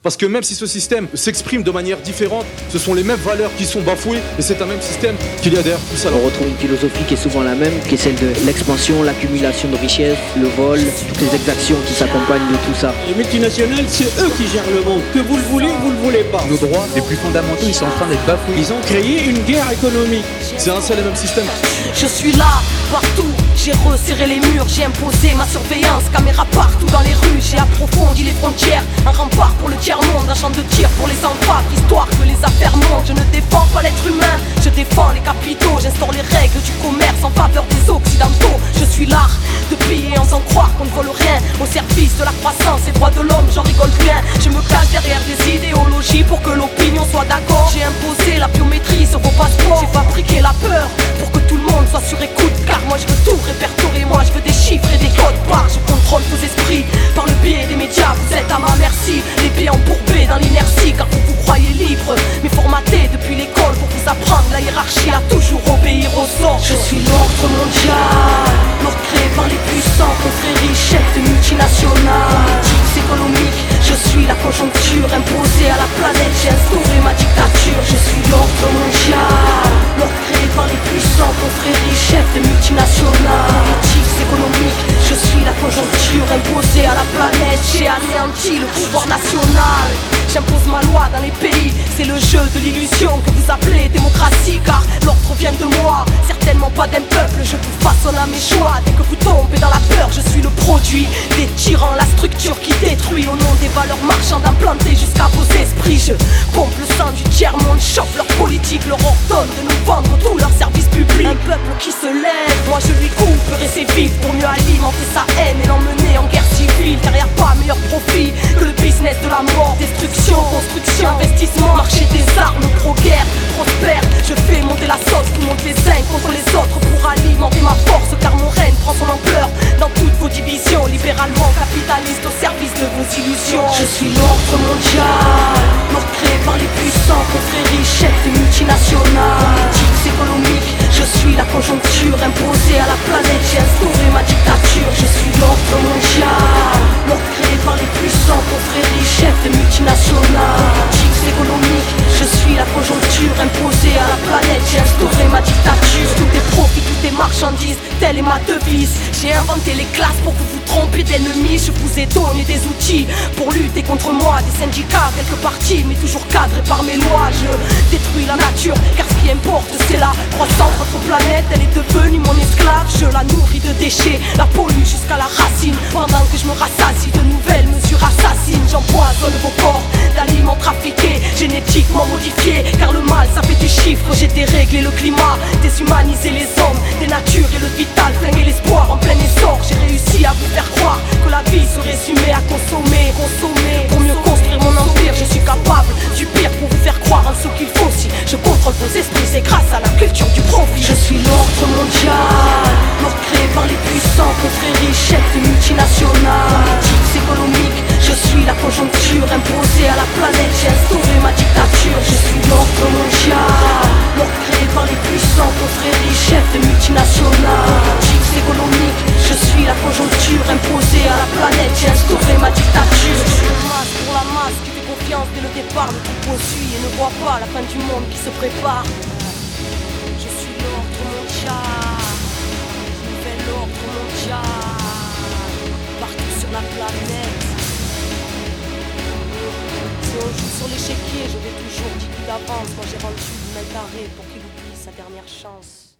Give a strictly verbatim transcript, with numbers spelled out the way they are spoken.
Parce que même si ce système s'exprime de manière différente, ce sont les mêmes valeurs qui sont bafouées et c'est un même système qu'il y a derrière tout ça. On retrouve une philosophie qui est souvent la même, qui est celle de l'expansion, l'accumulation de richesses, le vol, toutes les exactions qui s'accompagnent de tout ça. Les multinationales, c'est eux qui gèrent le monde. Que vous le voulez ou vous le voulez pas. Nos droits les plus fondamentaux, ils sont en train d'être bafoués. Ils ont créé une guerre économique. C'est un seul et même système. Je suis là, partout, j'ai resserré les murs, j'ai imposé ma surveillance, caméra partout dans les rues, j'ai approfondi les frontières, un rempart pour le tiers-monde, un champ de tir pour les enfants, histoire que les affaires montent. Je ne défends pas l'être humain, je défends les capitaux, j'instaure les règles du commerce en faveur des occidentaux. Je suis l'art de piller en faisant croire qu'on ne vole rien, au service de la croissance et droits de l'homme, j'en rigole bien. Je me cache derrière des idéologies pour que l'opinion soit d'accord. J'ai imposé la biométrie sur vos passeports, j'ai fabriqué la peur pour que tout le monde soit sur écoute, car moi je veux tout répertorier, moi je veux des chiffres et des codes barres. Je contrôle vos esprits par le biais des médias, vous êtes à ma merci, les pieds embourbés dans l'inertie, car vous vous croyez libre, mais formaté depuis l'école pour vous apprendre la hiérarchie à toujours obéir aux ordres. Je suis l'ordre mondial, l'ordre créé par les puissants, confréries, chefs de multinationales, politiques économiques. Je suis la conjoncture imposée à la planète, j'ai instauré ma dictature. Je suis l'ordre mondial, l'ordre créé par les puissants, confréries, chefs de multinationales, politiques économiques. Je suis la conjoncture imposée à la planète, j'ai anéanti le pouvoir national. J'impose ma loi dans les pays, c'est le jeu de l'illusion que vous appelez démocratie, car l'ordre vient de moi, certainement pas d'un peuple. Je vous façonne à mes choix, dès que vous tombez dans la peur, je suis le produit des tyrans, la structure qui détruit au nom des valeurs marchandes implantées jusqu'à vos esprits. Je pompe le sang du tiers-monde, chope leur politique, leur ordonne de nous vendre tous leurs services publics. Un peuple qui se lève, moi je lui couperai ses vies pour mieux alimenter sa haine et l'emmener en guerre civile, car y a pas meilleur profit que le business de la mort. Destruction, construction, investissement, marché des armes, pro-guerre, prospère. Je fais monter la sauce qui monte les uns contre les autres pour alimenter ma force, car mon règne prend son ampleur dans toutes vos divisions, libéralement capitaliste au service de vos illusions. Je suis l'ordre mondial, l'ordre créé par les puissants, confréries, chefs de multinationales, politiques économiques. Je suis la conjoncture imposée à la planète, j'ai instauré ma dictature. Je suis l'ordre mondial, l'ordre créé par les puissants, confréries, chefs de multinationales, politiques économiques. Je suis la conjoncture imposée à la planète, j'ai instauré ma dictature. Tout est profit, tout est marchandise, telle est ma devise. J'ai inventé les classes pour que vous trompiez d'ennemis. Je vous ai donné des outils pour lutter contre moi, des syndicats, quelques partis, mais toujours cadrés par mes lois. Je détruis la nature, car ce qui importe c'est la croissance. Votre planète, elle est devenue mon esclave. Je la nourris de déchets, la pollue jusqu'à la racine, pendant que je me rassasie de nouvelles mesures assassines. J'empoisonne vos corps d'aliments trafiqués, génétiquement modifiés, car le mal ça fait du chiffre. J'ai déréglé le climat, déshumanisé les hommes, dénaturé le vital, flingué l'espoir en plein essor. J'ai réussi à vous faire croire que la vie se résumait à consommer, consommer pour mieux construire mon empire. Je suis capable du pire pour vous faire croire en ce qu'il faut. Si je contrôle vos esprits, c'est grâce à la culture du profit. Je suis l'ordre mondial, l'ordre créé par les puissants, confréries, chefs de multinationales, politiques économiques. Je suis la conjoncture imposée à la planète, j'ai instauré ma dictature. Je suis l'ordre mondial, l'ordre créé par les puissants, confréries, chefs de multinationales, politiques économiques. Je suis la conjoncture imposée à la planète, j'ai instauré ma dictature. Je suis le masque pour la masse qui fait confiance dès le départ, ne tout poursuit et ne voit pas la fin du monde qui se prépare. Je suis l'ordre mondial, je fais l'ordre mondial, partout sur la planète. Si on joue sur l'échiquier, je vais toujours dix coups d'avance. Moi j'ai rendu une main carrée pour qu'il oublie sa dernière chance.